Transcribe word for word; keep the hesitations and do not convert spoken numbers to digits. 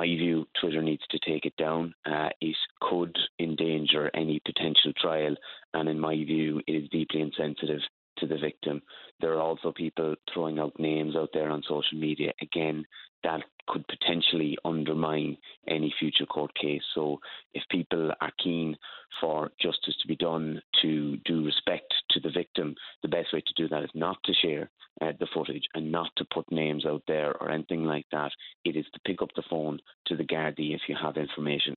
my view, Twitter needs to take it down. Uh, it could endanger any potential trial, and in my view, it is deeply insensitive to the victim. There are also people throwing out names out there on social media. Again, that could potentially undermine any future court case. So if people are keen for justice to be done, to do respect to the victim, the best way to do that is not to share uh, the footage and not to put names out there or anything like that. It is to pick up the phone to the Gardaí if you have information